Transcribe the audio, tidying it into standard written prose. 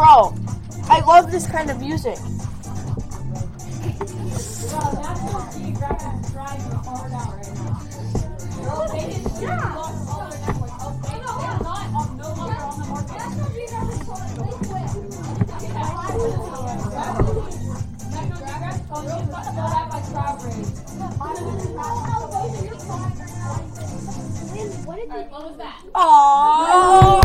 Bro, I love this kind of music. What was that? Aww.